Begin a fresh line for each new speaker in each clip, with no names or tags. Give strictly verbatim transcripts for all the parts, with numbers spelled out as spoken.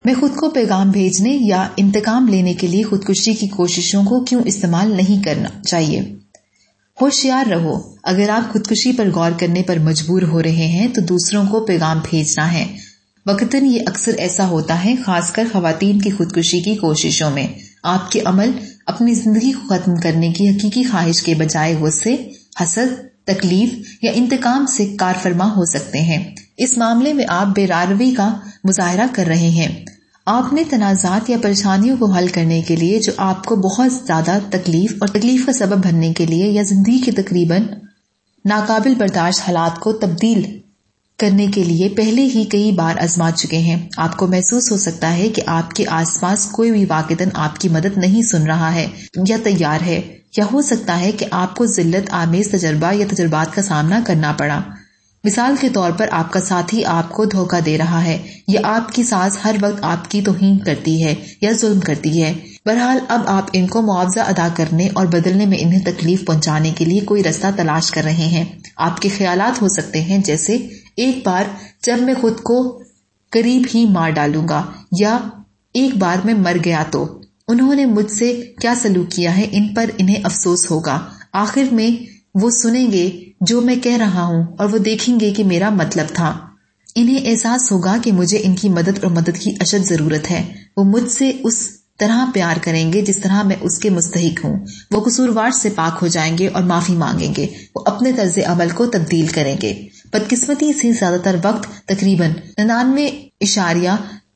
میں خود کو پیغام بھیجنے یا انتقام لینے کے لیے خودکشی کی کوششوں کو کیوں استعمال نہیں کرنا چاہیے؟ ہوشیار رہو، اگر آپ خودکشی پر غور کرنے پر مجبور ہو رہے ہیں تو دوسروں کو پیغام بھیجنا ہے۔ وقتاً یہ اکثر ایسا ہوتا ہے، خاص کر خواتین کی خودکشی کی کوششوں میں۔ آپ کے عمل اپنی زندگی کو ختم کرنے کی حقیقی خواہش کے بجائے غصے، حسد، تکلیف یا انتقام سے کار فرما ہو سکتے ہیں۔ اس معاملے میں آپ بے راروی کا مظاہرہ کر رہے ہیں۔ آپ نے تنازعات یا پریشانیوں کو حل کرنے کے لیے جو آپ کو بہت زیادہ تکلیف اور تکلیف کا سبب بننے کے لیے یا زندگی کے تقریباً ناقابل برداشت حالات کو تبدیل کرنے کے لیے پہلے ہی کئی بار آزما چکے ہیں۔ آپ کو محسوس ہو سکتا ہے کہ آپ کے آس پاس کوئی بھی واقعتاً آپ کی مدد نہیں سن رہا ہے یا تیار ہے، یا ہو سکتا ہے کہ آپ کو ذلت آمیز تجربہ یا تجربات کا سامنا کرنا پڑا۔ مثال کے طور پر آپ کا ساتھی آپ کو دھوکہ دے رہا ہے، یا آپ کی ساس ہر وقت آپ کی توہین کرتی ہے یا ظلم کرتی ہے۔ بہرحال اب آپ ان کو معاوضہ ادا کرنے اور بدلنے میں انہیں تکلیف پہنچانے کے لیے کوئی رستہ تلاش کر رہے ہیں۔ آپ کے خیالات ہو سکتے ہیں جیسے، ایک بار جب میں خود کو قریب ہی مار ڈالوں گا، یا ایک بار میں مر گیا تو انہوں نے مجھ سے کیا سلوک کیا ہے، ان پر انہیں افسوس ہوگا۔ آخر میں وہ سنیں گے جو میں کہہ رہا ہوں اور وہ دیکھیں گے کہ میرا مطلب تھا۔ انہیں احساس ہوگا کہ مجھے ان کی مدد اور مدد کی اشد ضرورت ہے۔ وہ مجھ سے اس طرح پیار کریں گے جس طرح میں اس کے مستحق ہوں۔ وہ قصوروار سے پاک ہو جائیں گے اور معافی مانگیں گے۔ وہ اپنے طرز عمل کو تبدیل کریں گے۔ بدقسمتی سے زیادہ تر وقت، تقریباً ننانوے اشاریہ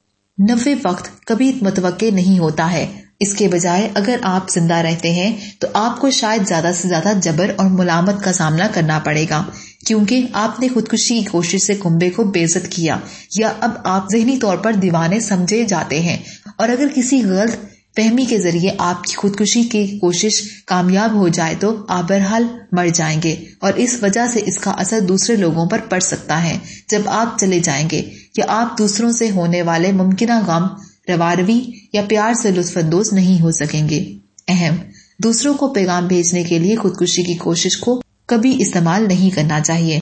نوے وقت کبھی متوقع نہیں ہوتا ہے۔ اس کے بجائے اگر آپ زندہ رہتے ہیں تو آپ کو شاید زیادہ سے زیادہ جبر اور ملامت کا سامنا کرنا پڑے گا، کیونکہ آپ نے خودکشی کی کوشش سے کنبے کو بے عزت کیا، یا اب آپ ذہنی طور پر دیوانے سمجھے جاتے ہیں۔ اور اگر کسی غلط فہمی کے ذریعے آپ کی خودکشی کی کوشش کامیاب ہو جائے تو آپ بہرحال مر جائیں گے، اور اس وجہ سے اس کا اثر دوسرے لوگوں پر پڑ سکتا ہے۔ جب آپ چلے جائیں گے یا آپ دوسروں سے ہونے والے ممکنہ غم، رواروی یا پیار سے لطف اندوز نہیں ہو سکیں گے۔ اہم، دوسروں کو پیغام بھیجنے کے لیے خودکشی کی کوشش کو کبھی استعمال نہیں کرنا چاہیے۔